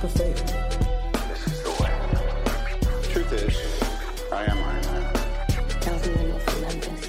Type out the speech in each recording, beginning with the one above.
leap of faith. This is the way. Truth is, I am Iron Man. Tells me when it's Olympus.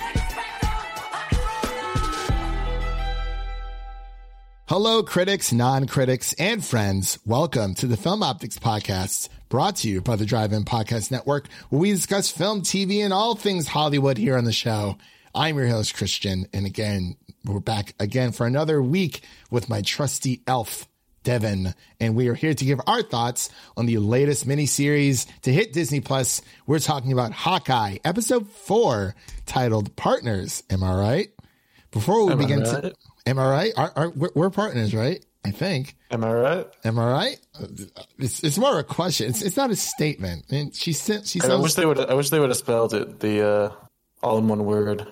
Hello, critics, non-critics, and friends. Welcome to the Film Optics Podcast, brought to you by the Drive-In Podcast Network, where we discuss film, TV, and all things Hollywood here on the show. I'm your host, Christian, and again, we're back again for another week with my trusty elf, Devin, and we are here to give our thoughts on the latest miniseries to hit Disney Plus. We're talking about Hawkeye, episode 4, titled Partners. Am I right? Before we begin, am I right? We're partners, right? I think. Am I right? Am I right? It's more of a question. It's not a statement. And I wish they would have spelled it the all in one word.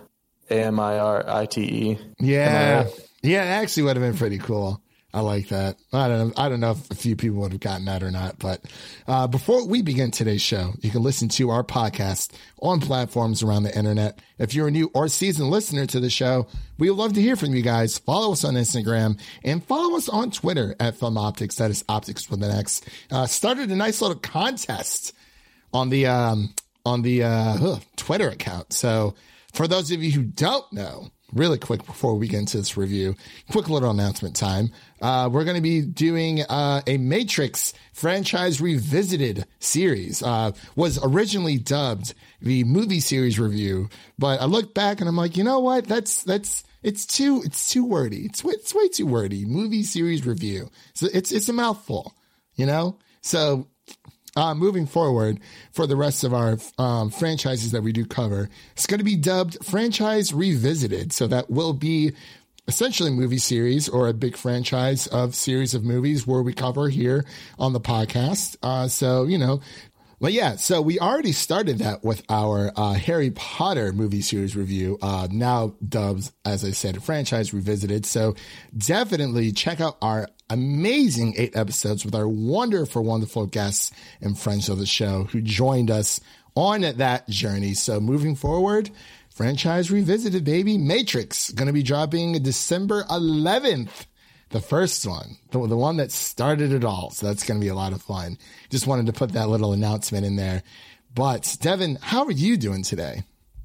AMIRITE. Yeah. Yeah, it actually would have been pretty cool. I like that. I don't know if a few people would have gotten that or not, but before we begin today's show, you can listen to our podcast on platforms around the internet. If you're a new or seasoned listener to the show, we would love to hear from you guys. Follow us on Instagram and follow us on Twitter at Film Optics. That is Optics with an X. Started a nice little contest on the Twitter account. So for those of you who don't know, really quick before we get into this review, quick little announcement time. We're going to be doing a Matrix franchise revisited series. Was originally dubbed the movie series review, but I look back and I'm like, you know what? It's too wordy. It's way too wordy. Movie series review. So it's a mouthful, you know? So moving forward for the rest of our franchises that we do cover, it's going to be dubbed Franchise Revisited. So that will be essentially a movie series or a big franchise of series of movies where we cover here on the podcast. But yeah, so we already started that with our Harry Potter movie series review, now dubbed, as I said, Franchise Revisited. So definitely check out our amazing 8 episodes with our wonderful, wonderful guests and friends of the show who joined us on that journey. So moving forward, Franchise Revisited, baby. Matrix, going to be dropping December 11th. The first one, the one that started it all. So that's going to be a lot of fun. Just wanted to put that little announcement in there. But Devin, how are you doing today?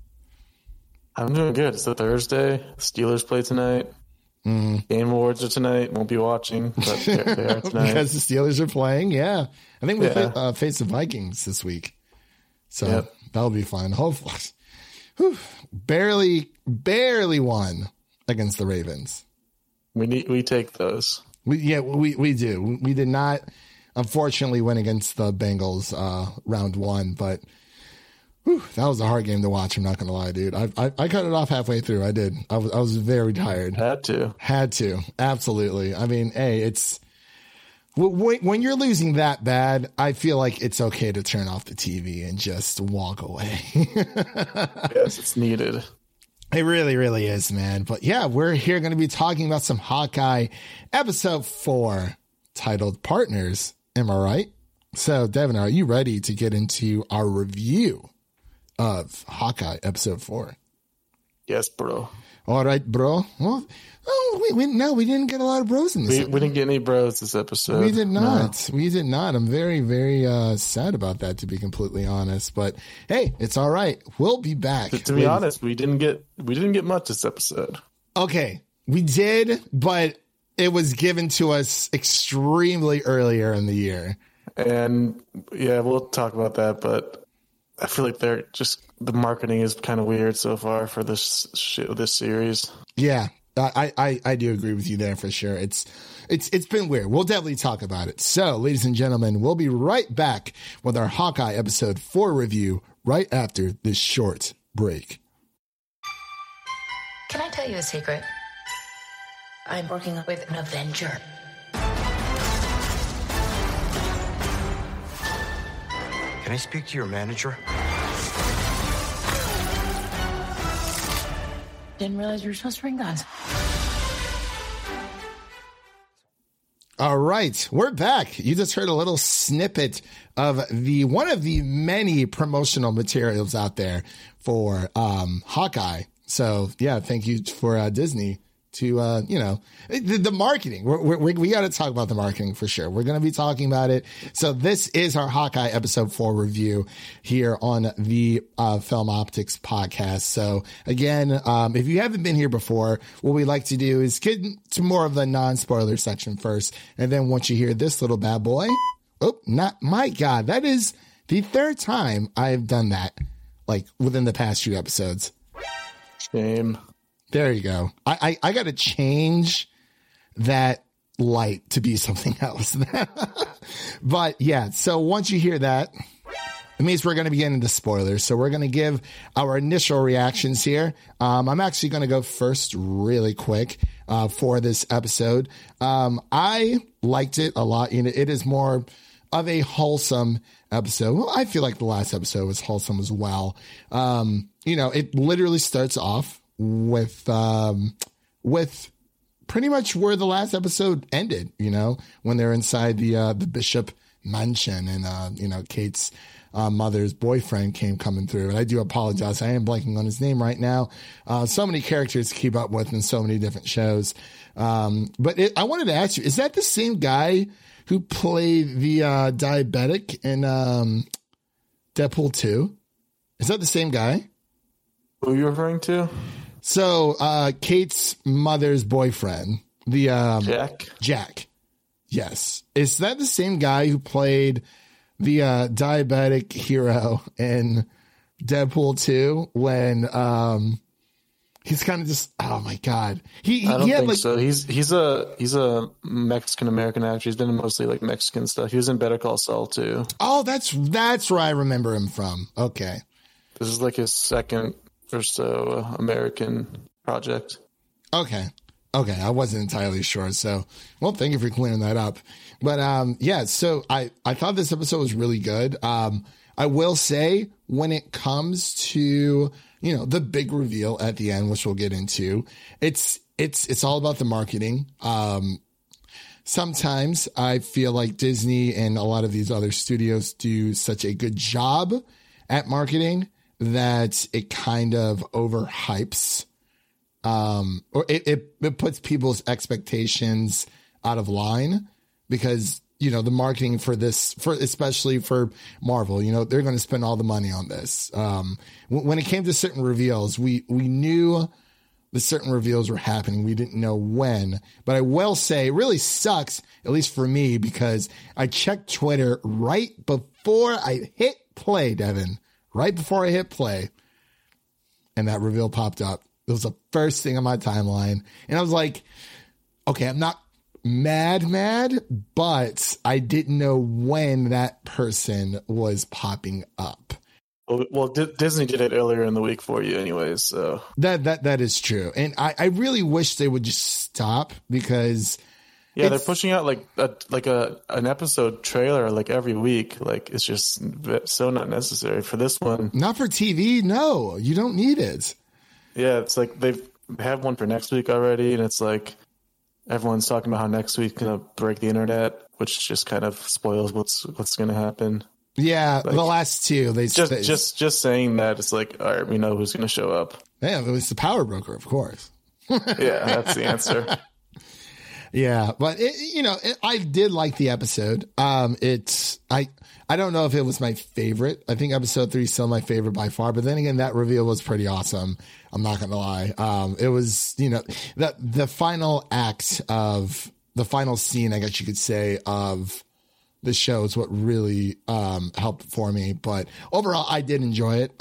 I'm doing good. It's a Thursday. Steelers play tonight. Game awards are tonight. Won't be watching, but they are tonight. Because the Steelers are playing, yeah. I think we face the Vikings this week. So that'll be fun. Hopefully. Barely won against the Ravens. We take those. We do. We did not, unfortunately, win against the Bengals round 1, but that was a hard game to watch. I'm not going to lie, dude. I cut it off halfway through. I did. I was very tired. Had to. Absolutely. I mean, hey, it's when you're losing that bad, I feel like it's okay to turn off the TV and just walk away. Yes, it's needed. It really, really is, man. But yeah, we're here going to be talking about some Hawkeye episode 4 titled Partners. Am I right? So, Devin, are you ready to get into our review of Hawkeye episode 4? Yes, bro. All right, bro. Well, we didn't get a lot of bros in this episode. We didn't get any bros this episode. We did not. No. We did not. I'm very, very sad about that, to be completely honest. But hey, it's all right. We'll be back. To be honest, we didn't get much this episode. Okay, we did, but it was given to us extremely earlier in the year. And yeah, we'll talk about that, but I feel like the marketing is kind of weird so far for this series. Yeah, I do agree with you there for sure. It's been weird. We'll definitely talk about it. So, ladies and gentlemen, we'll be right back with our Hawkeye episode 4 review right after this short break. Can I tell you a secret? I'm working with an Avenger. Can I speak to your manager? Didn't realize you were supposed to bring guns. All right, we're back. You just heard a little snippet of one of the many promotional materials out there for Hawkeye. So yeah, thank you for Disney to, the marketing. We got to talk about the marketing for sure. We're going to be talking about it. So this is our Hawkeye episode 4 review here on the Film Optics podcast. So again, if you haven't been here before, what we like to do is get to more of the non-spoiler section first. And then once you hear this little bad boy, my God, that is the third time I've done that, like within the past few episodes. Shame. There you go. I got to change that light to be something else. But yeah, so once you hear that, it means we're going to be getting into spoilers. So we're going to give our initial reactions here. I'm actually going to go first really quick for this episode. I liked it a lot. It is more of a wholesome episode. Well, I feel like the last episode was wholesome as well. It literally starts off with pretty much where the last episode ended, when they're inside the Bishop mansion and, Kate's mother's boyfriend coming through. And I do apologize. I am blanking on his name right now. So many characters to keep up with in so many different shows. But I wanted to ask you, is that the same guy who played the diabetic in Deadpool 2? Is that the same guy? Who are you referring to? So, Kate's mother's boyfriend, the Jack. Yes. Is that the same guy who played the diabetic hero in Deadpool 2 when he's kind of just, oh my God. I don't think so. He's a Mexican American actor. He's been in mostly like Mexican stuff. He was in Better Call Saul too. Oh, that's where I remember him from. Okay. This is like his second or so American project. Okay. I wasn't entirely sure. So, well, thank you for clearing that up. But, so I thought this episode was really good. I will say when it comes to, the big reveal at the end, which we'll get into, it's all about the marketing. Sometimes I feel like Disney and a lot of these other studios do such a good job at marketing that it kind of overhypes, or it puts people's expectations out of line because, the marketing especially for Marvel, they're going to spend all the money on this. When it came to certain reveals, we knew the certain reveals were happening. We didn't know when, but I will say it really sucks, at least for me, because I checked Twitter right before I hit play, Devin. Right before I hit play, and that reveal popped up. It was the first thing on my timeline. And I was like, okay, I'm not mad, but I didn't know when that person was popping up. Well, Disney did it earlier in the week for you anyways, so. That is true. And I really wish they would just stop because... Yeah, they're pushing out an episode trailer like every week. Like it's just so not necessary for this one. Not for TV. No, you don't need it. Yeah, it's like they have one for next week already, and it's like everyone's talking about how next week's gonna break the internet, which just kind of spoils what's gonna happen. Yeah, like, the last two they just saying that it's like, all right, we know who's gonna show up. Yeah, it was the Power Broker, of course. Yeah, that's the answer. Yeah, but I did like the episode. I don't know if it was my favorite. I think episode 3 is still my favorite by far. But then again, that reveal was pretty awesome. I'm not gonna lie. It was the final act of the final scene, I guess you could say, of the show is what really helped for me. But overall, I did enjoy it.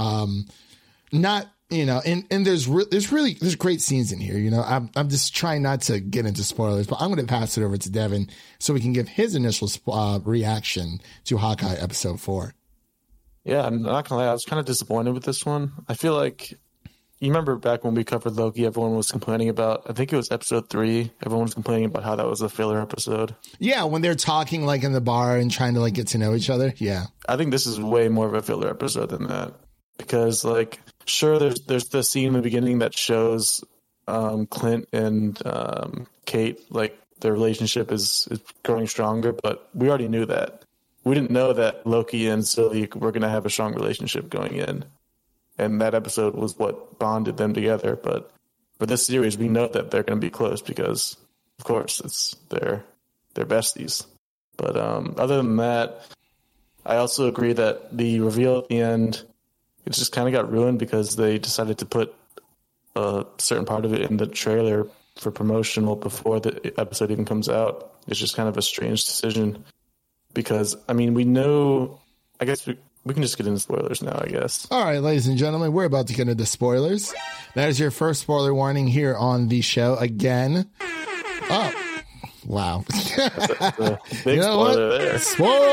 And there's great scenes in here. I'm just trying not to get into spoilers, but I'm going to pass it over to Devin so we can give his initial reaction to Hawkeye episode 4. Yeah, I'm not gonna lie, I was kind of disappointed with this one. I feel like you remember back when we covered Loki, everyone was complaining about, I think it was episode 3, everyone was complaining about how that was a filler episode. Yeah, when they're talking like in the bar and trying to like get to know each other. Yeah. I think this is way more of a filler episode than that. Because like, sure, there's the scene in the beginning that shows Clint and Kate, like their relationship is growing stronger, but we already knew that. We didn't know that Loki and Sylvie were going to have a strong relationship going in. And that episode was what bonded them together. But for this series, we know that they're going to be close because, of course, it's they're besties. But other than that, I also agree that the reveal at the end, it just kind of got ruined because they decided to put a certain part of it in the trailer for promotional before the episode even comes out. It's just kind of a strange decision because, I mean, we know, I guess we can just get into spoilers now, I guess. All right, ladies and gentlemen, we're about to get into spoilers. That is your first spoiler warning here on the show again. Oh, wow. That's a big You know spoiler what? there.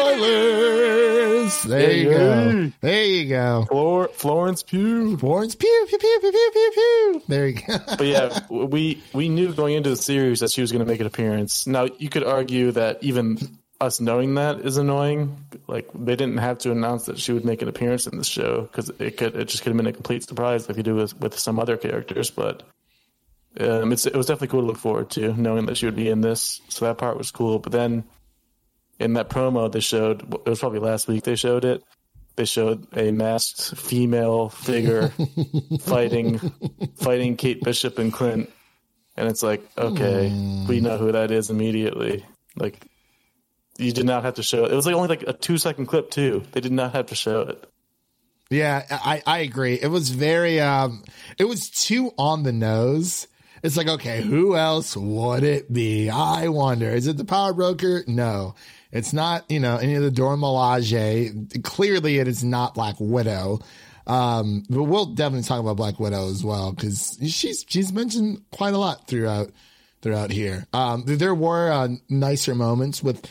Spoilers. There you go. There you go. Florence Pugh. Florence Pew, pew, pew, pew, pew, pew, pew. There you go. But yeah, we knew going into the series that she was going to make an appearance. Now, you could argue that even us knowing that is annoying. Like, they didn't have to announce that she would make an appearance in this show because it just could have been a complete surprise like you do with some other characters. But it was definitely cool to look forward to, knowing that she would be in this. So that part was cool. But then in that promo they showed, it was probably last week they showed it. They showed a masked female figure fighting Kate Bishop and Clint. And it's like, okay, we know who that is immediately. Like, you did not have to show it. It was only like a 2-second clip too. They did not have to show it. Yeah, I agree. It was very, it was too on the nose. It's like, okay, who else would it be? I wonder. Is it the Power Broker? No, it's not, any of the Dora Milaje. Clearly it is not Black Widow. But we'll definitely talk about Black Widow as well, because she's mentioned quite a lot throughout here. There were nicer moments with,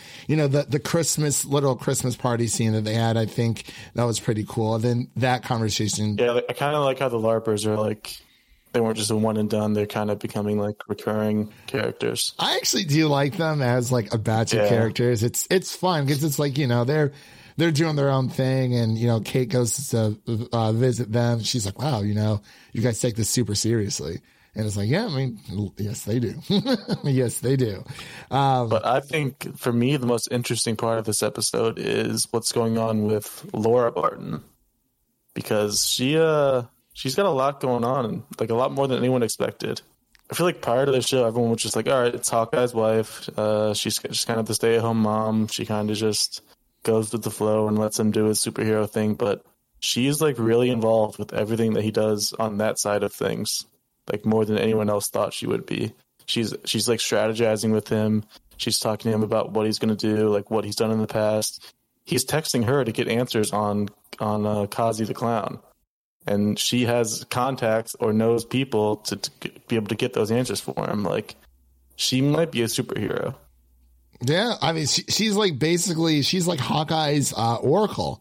the little Christmas party scene that they had. I think that was pretty cool. And then that conversation. Yeah, I kind of like how the LARPers are like, they weren't just a one and done. They're kind of becoming like recurring characters. I actually do like them as like a batch of characters. It's fun because it's like, they're doing their own thing. And, Kate goes to visit them. She's like, wow, you guys take this super seriously. And it's like, yeah, I mean, yes, they do. Yes, they do. But I think for me, the most interesting part of this episode is what's going on with Laura Barton, because she's got a lot going on, like a lot more than anyone expected. I feel like prior to the show, everyone was just like, all right, it's Hawkeye's wife. She's just kind of the stay-at-home mom. She kind of just goes with the flow and lets him do his superhero thing. But she's like really involved with everything that he does on that side of things. Like more than anyone else thought she would be. She's like strategizing with him. She's talking to him about what he's going to do, like what he's done in the past. He's texting her to get answers on Kazi the Clown. And she has contacts or knows people to be able to get those answers for him. Like, she might be a superhero. Yeah, I mean, she's like she's like Hawkeye's Oracle.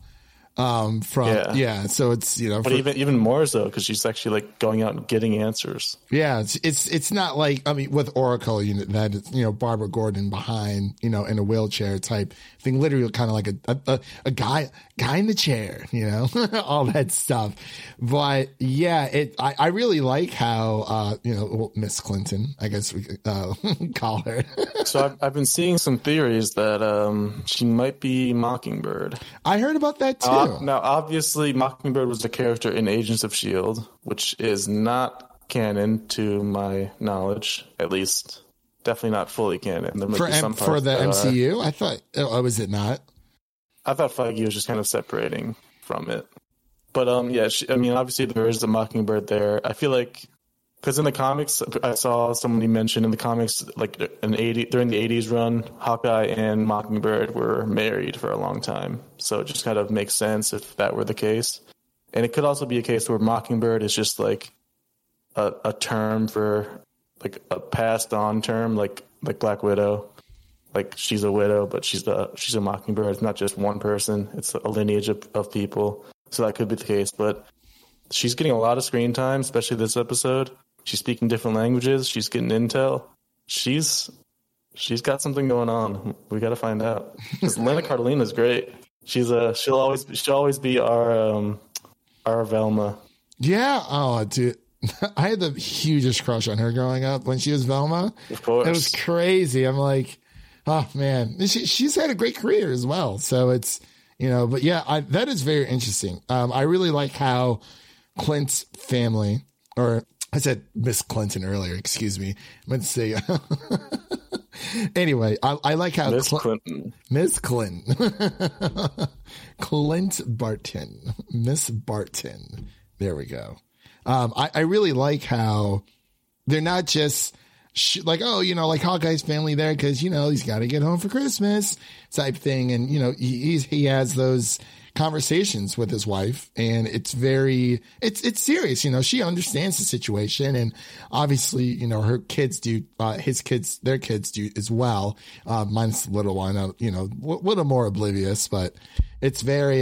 So it's, but even more so because she's actually like going out and getting answers. Yeah, it's not like, I mean, with Oracle, that Barbara Gordon behind, in a wheelchair type thing, literally kind of like a guy in the chair, all that stuff. But yeah, I really like how Miss Clinton, I guess we could call her. So I've been seeing some theories that she might be Mockingbird. I heard about that too. Now, obviously, Mockingbird was a character in Agents of S.H.I.E.L.D., which is not canon to my knowledge, at least. Definitely not fully canon. There might be some parts for the MCU? I thought, was it not? I thought Feige was just kind of separating from it. But, obviously there is a Mockingbird there. I feel like, because in the comics, I saw somebody mention in the comics, like during the 80s run, Hawkeye and Mockingbird were married for a long time. So it just kind of makes sense if that were the case. And it could also be a case where Mockingbird is just like a term for like a passed on term, like Black Widow. Like, she's a widow, but she's a Mockingbird. It's not just one person. It's a lineage of people. So that could be the case. But she's getting a lot of screen time, especially this episode. She's speaking different languages. She's getting intel. She's got something going on. We got to find out. Because Lena Cardellina is great. She'll always be our Velma. Yeah. Oh, dude. I had the hugest crush on her growing up when she was Velma. Of course. It was crazy. I'm like, oh man, she's had a great career as well. So it's, but yeah, that is very interesting. I really like how Clint's family, or I said Miss Clinton earlier. Excuse me. I meant to say. Anyway, I like how Miss Clinton, Clint Barton, Miss Barton. There we go. I really like how they're not just like, oh, you know, like Hawkeye's family there because, you know, he's got to get home for Christmas type thing. And, you know, he has those conversations with his wife, and it's serious. You know, she understands the situation, and obviously, you know, her kids do, their kids do as well. Mine's the little one, you know, a little more oblivious, but it's very,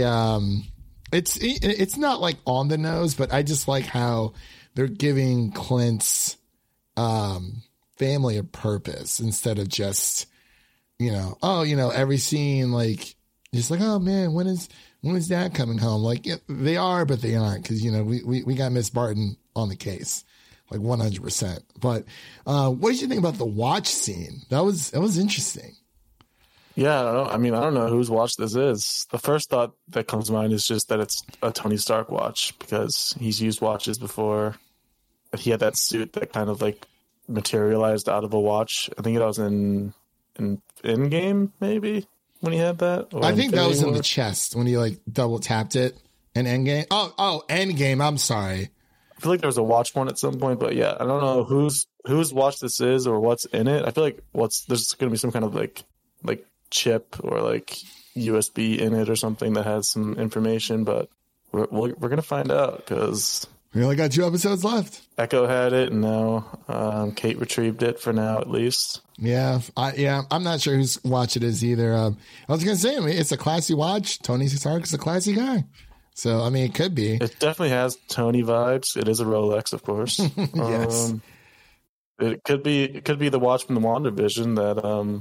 it's not like on the nose, but I just like how they're giving Clint's, family a purpose instead of just, you know, oh, you know, every scene, like, just like, oh man, when is dad coming home? Like, yeah, they are, but they aren't. Cause you know, we got Miss Barton on the case, like 100%. But, what did you think about the watch scene? That was interesting. Yeah. I don't know whose watch this is. The first thought that comes to mind is just that it's a Tony Stark watch because he's used watches before. He had that suit that kind of like materialized out of a watch. I think that was in Endgame, maybe, when he had that. I think that was in the chest when he like double tapped it in Endgame. Oh, Endgame. I'm sorry. I feel like there was a watch one at some point, but yeah, I don't know whose watch this is or what's in it. I feel like there's going to be some kind of like chip or like USB in it or something that has some information, but we're going to find out because we only got 2 episodes left. Echo had it, and now Kate retrieved it for now, at least. Yeah, I'm not sure whose watch it is either. I was going to say, I mean, it's a classy watch. Tony Stark is a classy guy. So, I mean, it could be. It definitely has Tony vibes. It is a Rolex, of course. Yes. It could be the watch from the WandaVision that,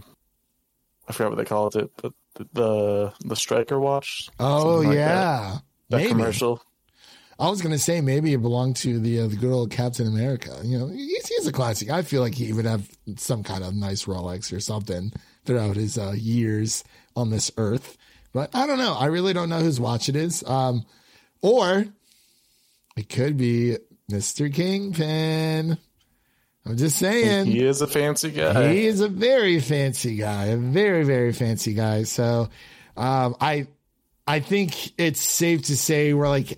I forgot what they called it, but the Stryker watch. Oh, yeah. That maybe. Commercial. I was going to say maybe it belonged to the good old Captain America. You know, he's a classic. I feel like he would have some kind of nice Rolex or something throughout his years on this earth. But I don't know. I really don't know whose watch it is. Or it could be Mr. Kingpin. I'm just saying. He is a fancy guy. He is a very fancy guy. A very, very fancy guy. So I think it's safe to say we're like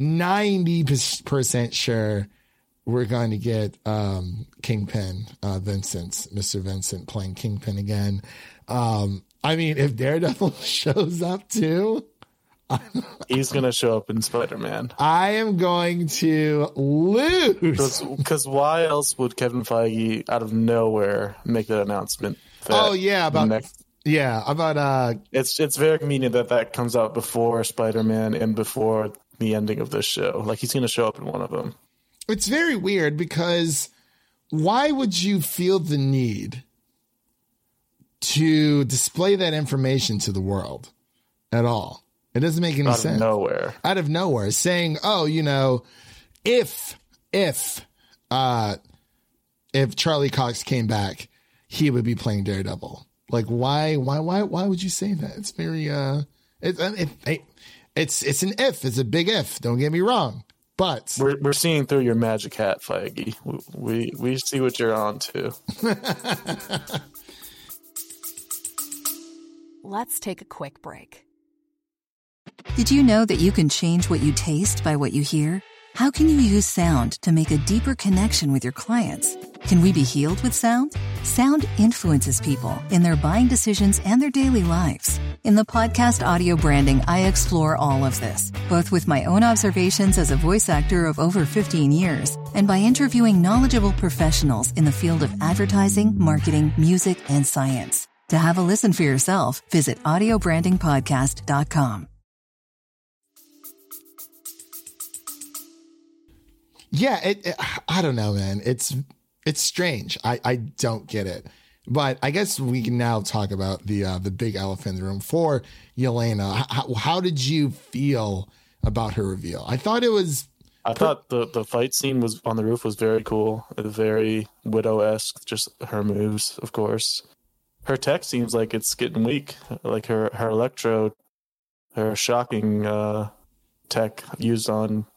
90% sure we're going to get Kingpin, Mr. Vincent playing Kingpin again. I mean, if Daredevil shows up too, he's going to show up in Spider-Man. I am going to lose. Because why else would Kevin Feige out of nowhere make that announcement? It's very convenient that comes out before Spider-Man and before the ending of this show. Like, he's going to show up in one of them. It's very weird because why would you feel the need to display that information to the world at all? It doesn't make any sense. Out of nowhere. Saying, oh, you know, if Charlie Cox came back, he would be playing Daredevil. Like, why would you say that? It's very, it's an if. It's a big if. Don't get me wrong. But we're seeing through your magic hat, Feige. We see what you're on to. Let's take a quick break. Did you know that you can change what you taste by what you hear? How can you use sound to make a deeper connection with your clients? Can we be healed with sound? Sound influences people in their buying decisions and their daily lives. In the podcast Audio Branding, I explore all of this, both with my own observations as a voice actor of over 15 years and by interviewing knowledgeable professionals in the field of advertising, marketing, music, and science. To have a listen for yourself, visit audiobrandingpodcast.com. Yeah, I don't know, man. It's strange. I don't get it. But I guess we can now talk about the big elephant in the room for Yelena. How did you feel about her reveal? I thought the fight scene was on the roof was very cool. Very Widow-esque, just her moves, of course. Her tech seems like it's getting weak. Like her electro, her shocking tech used on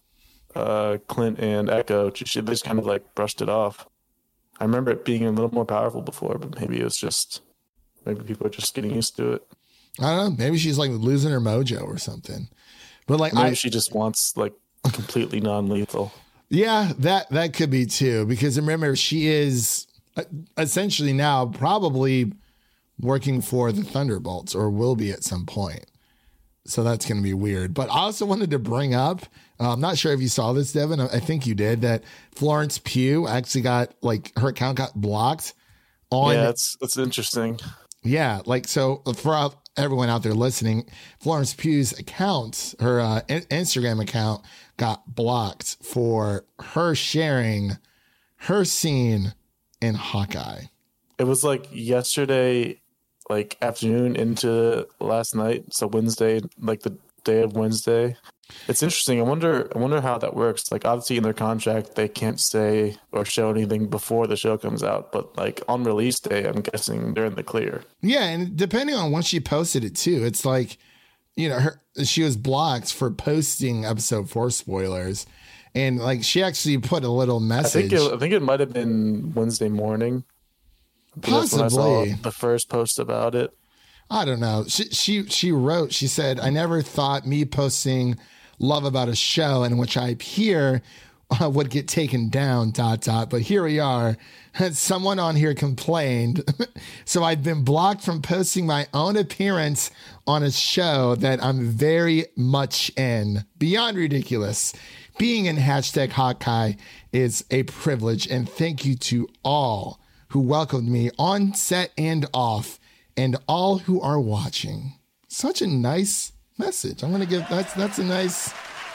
Clint and Echo, they just kind of like brushed it off. I remember it being a little more powerful before, but maybe people are just getting used to it. I don't know. Maybe she's like losing her mojo or something. But like, maybe she just wants like completely non-lethal. Yeah, that could be too. Because remember, she is essentially now probably working for the Thunderbolts, or will be at some point. So that's going to be weird. But I also wanted to bring up, I'm not sure if you saw this, Devin. I think you did, that Florence Pugh actually got, like, her account got blocked on. Yeah, that's interesting. Yeah, like, so for everyone out there listening, Florence Pugh's account, her Instagram account, got blocked for her sharing her scene in Hawkeye. It was like yesterday, like afternoon into last night, so Wednesday, like the day of Wednesday. It's interesting. I wonder how that works. Like, obviously in their contract they can't say or show anything before the show comes out, but like on release day, I'm guessing they're in the clear. Yeah, and depending on when she posted it too, it's like, you know, she was blocked for posting episode 4 spoilers, and like she actually put a little message. I think it might have been Wednesday morning. Possibly. That's when I saw the first post about it. I don't know. She wrote, she said, I never thought me posting love about a show in which I appear would get taken down, ... But here we are. Someone on here complained. So I've been blocked from posting my own appearance on a show that I'm very much in. Beyond ridiculous. Being in #Hawkeye is a privilege, and thank you to all who welcomed me on set and off, and all who are watching. Such a nice message. I'm going to give, that's a nice.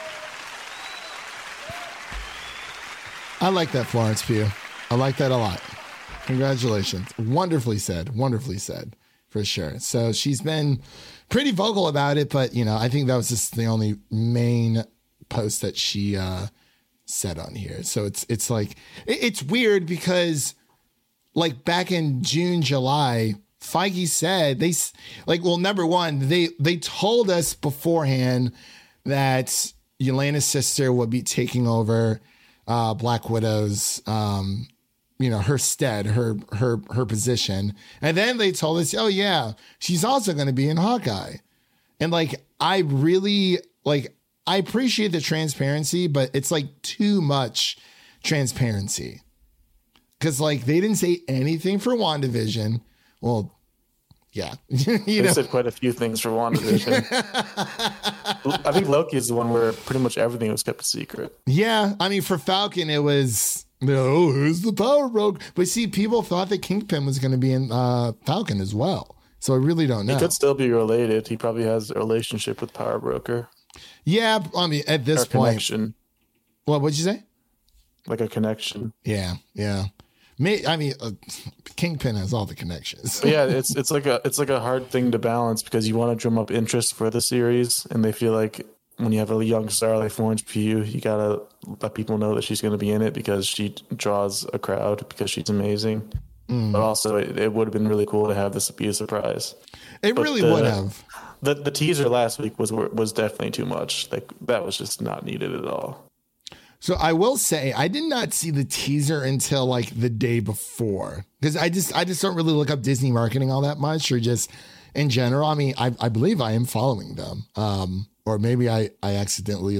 I like that, Florence Pugh. I like that a lot. Congratulations. Wonderfully said, for sure. So she's been pretty vocal about it, but, you know, I think that was just the only main post that she said on here. So it's like, it's weird because, like, back in June, July, Feige said number one, they told us beforehand that Yelena's sister would be taking over Black Widow's, her stead, her position. And then they told us, oh yeah, she's also going to be in Hawkeye. And like, I really I appreciate the transparency, but it's like too much transparency. Cause like they didn't say anything for WandaVision. Well, yeah. They said quite a few things for WandaVision. I think Loki is the one where pretty much everything was kept a secret. Yeah. I mean, for Falcon, it was, who's the Power Broker? But see, people thought that Kingpin was going to be in Falcon as well. So I really don't know. He could still be related. He probably has a relationship with Power Broker. Yeah. I mean, at this point. Connection. What'd you say? Like a connection. Yeah. Yeah. Kingpin has all the connections. But yeah, it's like a hard thing to balance because you want to drum up interest for the series, and they feel like when you have a young star like Florence Pugh, you gotta let people know that she's going to be in it because she draws a crowd because she's amazing. But also, it would have been really cool to have this be a surprise. It really would have. The teaser last week was definitely too much. Like that was just not needed at all. So I will say I did not see the teaser until like the day before, because I just don't really look up Disney marketing all that much, or just in general. I mean, I believe I am following them, or maybe I accidentally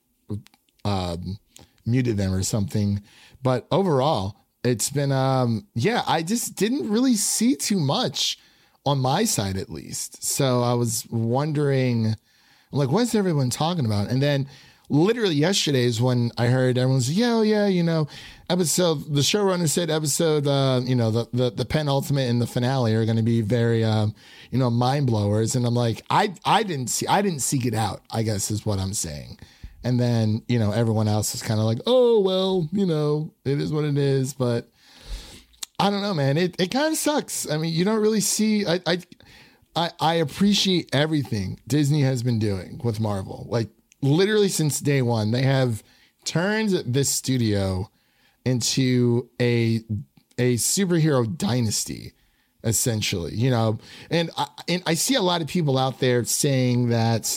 muted them or something. But overall, it's been I just didn't really see too much on my side, at least. So I was wondering, I'm like, what's everyone talking about? And then literally yesterday is when I heard everyone's, the showrunner said episode, the penultimate and the finale are going to be very, mind blowers. And I'm like, I didn't seek it out, I guess is what I'm saying. And then, everyone else is kind of like, oh, well, it is what it is. But I don't know, man, it kind of sucks. I mean, you don't really see, I appreciate everything Disney has been doing with Marvel. Like, literally since day one, they have turned this studio into a superhero dynasty, essentially, and I see a lot of people out there saying that,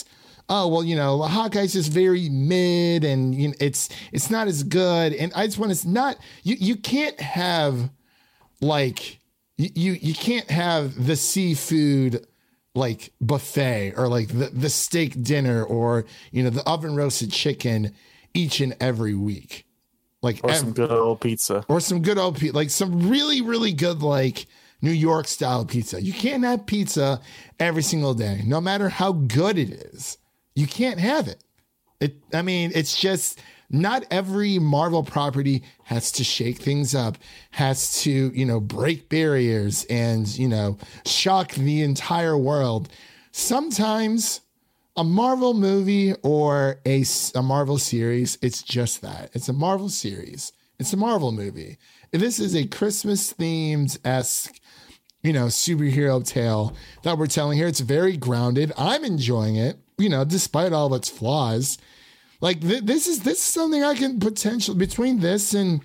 oh, well, you know, Hawkeye's just very mid and you know, it's not as good. And I just want to not, you can't have like, you can't have the seafood like buffet or like the steak dinner or, you know, the oven roasted chicken each and every week. Like or some good old pizza. Or some good old pizza. Like some really, really good like New York style pizza. You can't have pizza every single day, no matter how good it is. You can't have it. It's just not every Marvel property has to shake things up, has to, you know, break barriers and, you know, shock the entire world. Sometimes a Marvel movie or a Marvel series, it's just that. It's a Marvel series. It's a Marvel movie. This is a Christmas themed-esque, you know, superhero tale that we're telling here. It's very grounded. I'm enjoying it, you know, despite all of its flaws. Like this is something I can potentially between this and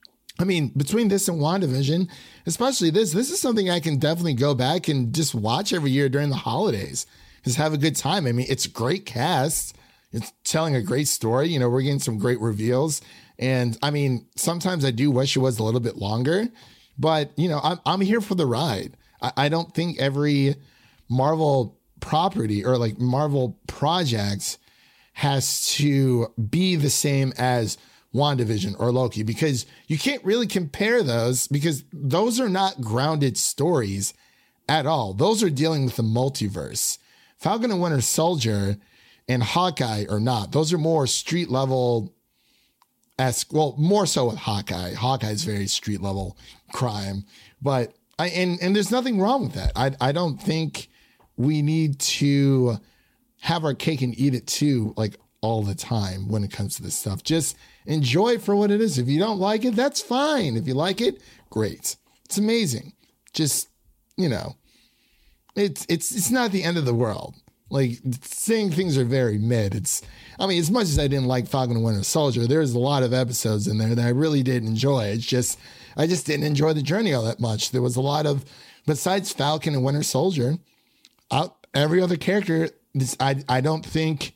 WandaVision, especially this is something I can definitely go back and just watch every year during the holidays. Just have a good time. I mean, it's a great cast. It's telling a great story. You know, we're getting some great reveals. And I mean, sometimes I do wish it was a little bit longer, but you know, I'm here for the ride. I don't think every Marvel property or like Marvel projects has to be the same as WandaVision or Loki, because you can't really compare those because those are not grounded stories at all. Those are dealing with the multiverse. Falcon and Winter Soldier and Hawkeye are not. Those are more street level-esque. Well, more so with Hawkeye. Hawkeye is very street level crime, but and there's nothing wrong with that. I don't think we need to have our cake and eat it too, like all the time when it comes to this stuff. Just enjoy it for what it is. If you don't like it, that's fine. If you like it, great. It's amazing. Just, you know, it's not the end of the world. Like saying things are very mid. As much as I didn't like Falcon and Winter Soldier, there's a lot of episodes in there that I really did enjoy. I just didn't enjoy the journey all that much. There was a lot of, besides Falcon and Winter Soldier, every other character, I don't think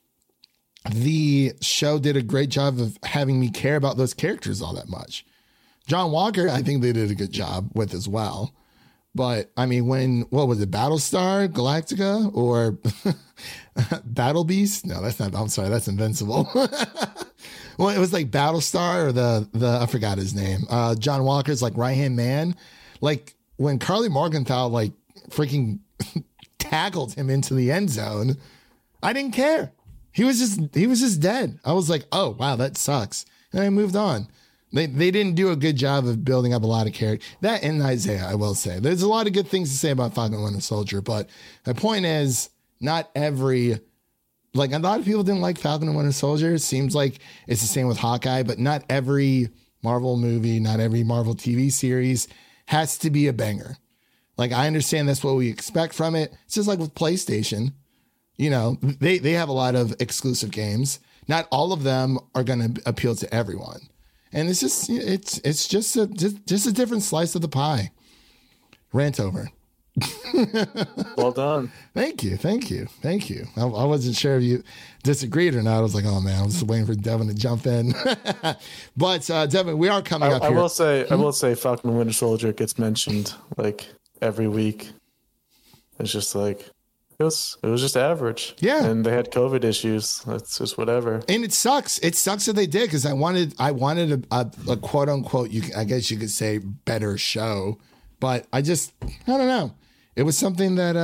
the show did a great job of having me care about those characters all that much. John Walker, I think they did a good job with as well. But I mean, what was it, Battlestar Galactica or Battle Beast? No, that's not, I'm sorry, that's Invincible. Well, it was like Battlestar or the I forgot his name. John Walker's like right-hand man. Like when Carly Morgenthau like freaking tackled him into the end zone, I didn't care. He was just dead. I was like, oh wow, that sucks. And I moved on. They didn't do a good job of building up a lot of character. That and Isaiah, I will say. There's a lot of good things to say about Falcon and Winter Soldier, but my point is, not every, like a lot of people didn't like Falcon and Winter Soldier. It seems like it's the same with Hawkeye, but not every Marvel movie, not every Marvel TV series has to be a banger. Like, I understand that's what we expect from it. It's just like with PlayStation. You know, they have a lot of exclusive games. Not all of them are going to appeal to everyone. And it's just a different slice of the pie. Rant over. Well done. Thank you. I wasn't sure if you disagreed or not. I was like, oh man, I was just waiting for Devin to jump in. But Devin, we are coming up here. I will say Falcon and Winter Soldier gets mentioned like every week. It's just like, it was just average. Yeah. And they had COVID issues. That's just whatever. And it sucks. It sucks that they did, because I wanted a quote unquote, I guess you could say, better show. But I don't know. It was something that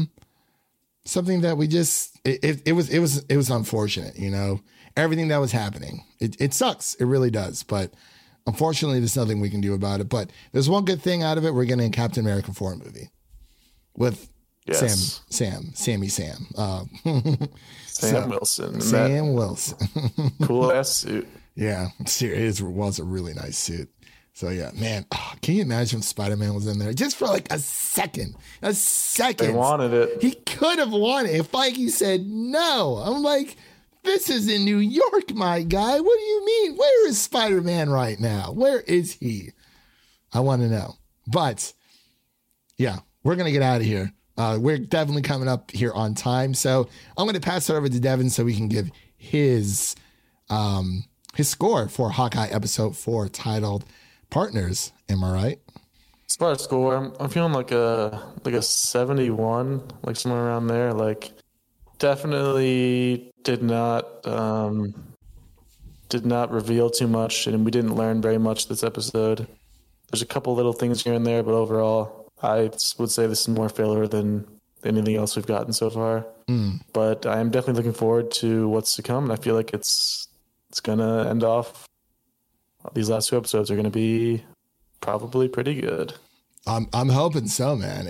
we just, it was unfortunate, you know, everything that was happening. It sucks. It really does. But unfortunately, there's nothing we can do about it. But there's one good thing out of it. We're getting a Captain America 4 movie with yes. Sammy Sam. Sam Wilson. Sam Wilson. Cool ass suit. Yeah, it was a really nice suit. So yeah, man, can you imagine if Spider-Man was in there just for like a second? They wanted it. He could have won it if Feige said no. I'm like, this is in New York, my guy. What do you mean? Where is Spider-Man right now? Where is he? I want to know. But yeah, we're going to get out of here. we're definitely coming up here on time. So I'm going to pass it over to Devin so we can give his score for Hawkeye episode 4 titled Partners. Am I right? As far as score, I'm feeling like a 71, like somewhere around there. Like, definitely did not reveal too much, and we didn't learn very much this episode. There's a couple little things here and there, but overall, I would say this is more filler than anything else we've gotten so far. But I am definitely looking forward to what's to come, and I feel like it's gonna end off. These last 2 episodes are gonna be probably pretty good. I'm hoping so, man.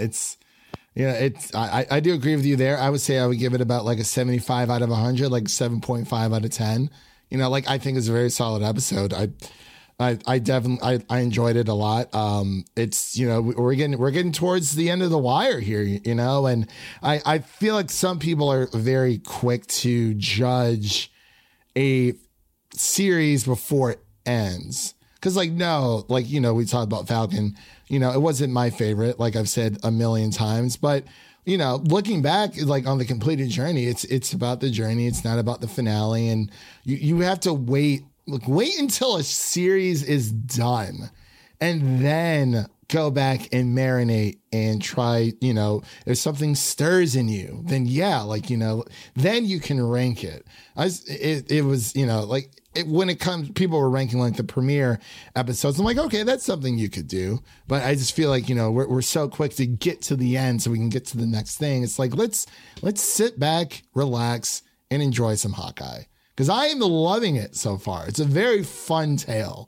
I do agree with you there. I would say I would give it about like a 75 out of 100, like 7.5 out of 10. Like I think it's a very solid episode. I definitely enjoyed it a lot. It's, we're getting towards the end of the wire here, and I feel like some people are very quick to judge a series before it ends. Cause we talked about Falcon, it wasn't my favorite, like I've said a million times, but looking back, like on the completed journey, it's about the journey. It's not about the finale. And you have to wait until a series is done and then go back and marinate and try, if something stirs in you, then then you can rank it. It was, when it comes, people were ranking like the premiere episodes. I'm like, okay, that's something you could do. But I just feel like, we're so quick to get to the end so we can get to the next thing. It's like, let's sit back, relax, and enjoy some Hawkeye. Because I am loving it so far. It's a very fun tale.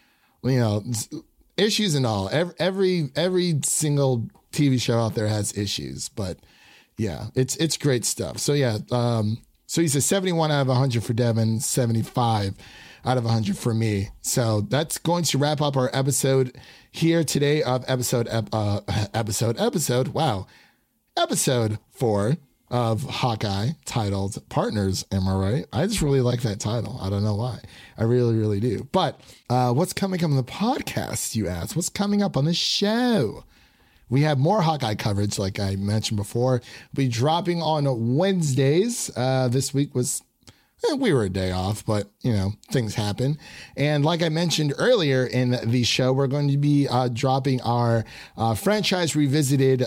Issues and all. Every single TV show out there has issues. But yeah, it's great stuff. So yeah, so he says 71 out of 100 for Devin, 75 out of 100 for me. So that's going to wrap up our episode here today of episode 4 of Hawkeye, titled Partners. Am I right? I just really like that title. I don't know why. I really, really do. But what's coming up on the podcast, you ask? What's coming up on the show? We have more Hawkeye coverage, like I mentioned before. We'll be dropping on Wednesdays. This week was, we were a day off, but, things happen. And like I mentioned earlier in the show, we're going to be dropping our franchise revisited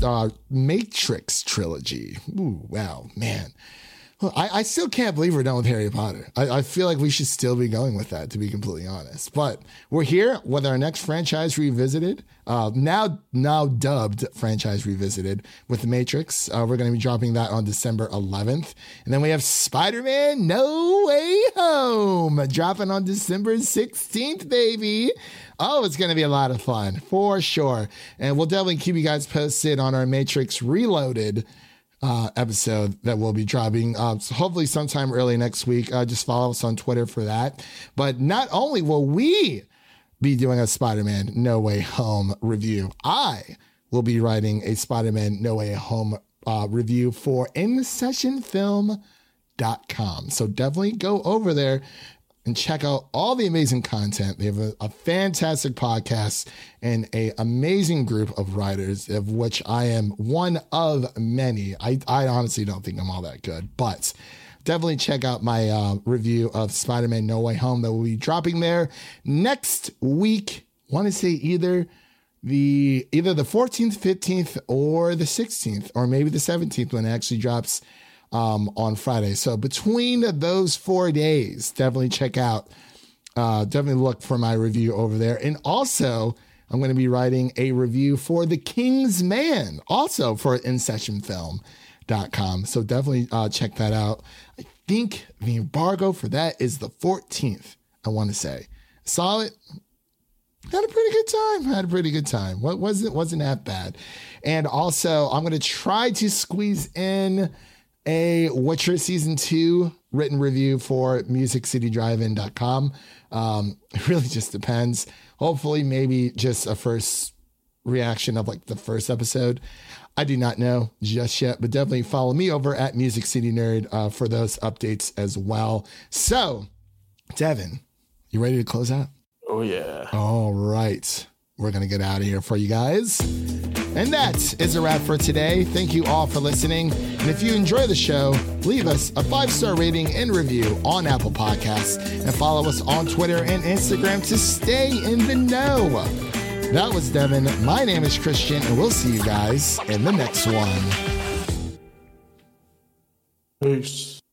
Matrix trilogy. Ooh, wow, man. I still can't believe we're done with Harry Potter. I feel like we should still be going with that, to be completely honest. But we're here with our next franchise revisited, now dubbed franchise revisited with The Matrix. We're going to be dropping that on December 11th. And then we have Spider-Man No Way Home dropping on December 16th, baby. Oh, it's going to be a lot of fun, for sure. And we'll definitely keep you guys posted on our Matrix Reloaded episode that we'll be dropping so hopefully sometime early next week. Just follow us on Twitter for that. But not only will we be doing a Spider-Man No Way Home review, I will be writing a Spider-Man No Way Home review for InSessionFilm.com. So definitely go over there and check out all the amazing content. They have a fantastic podcast and an amazing group of writers, of which I am one of many. I honestly don't think I'm all that good, but definitely check out my review of Spider-Man No Way Home that will be dropping there next week. I want to say either the 14th, 15th, or the 16th, or maybe the 17th when it actually drops on Friday. So between those 4 days, definitely check out, definitely look for my review over there. And also, I'm going to be writing a review for The King's Man, also for InSessionFilm.com. So definitely check that out. I think the embargo for that is the 14th, I want to say. Saw it. Had a pretty good time. Wasn't that bad. And also, I'm going to try to squeeze in a Witcher Season 2 written review for MusicCityDrivein.com. It really just depends. Hopefully, maybe just a first reaction of like the first episode. I do not know just yet, but definitely follow me over at Music City Nerd for those updates as well. So, Devin, you ready to close out? Oh, yeah. All right. We're going to get out of here for you guys. And that is a wrap for today. Thank you all for listening. And if you enjoy the show, leave us a 5-star rating and review on Apple Podcasts and follow us on Twitter and Instagram to stay in the know. That was Devin. My name is Christian, and we'll see you guys in the next one. Peace.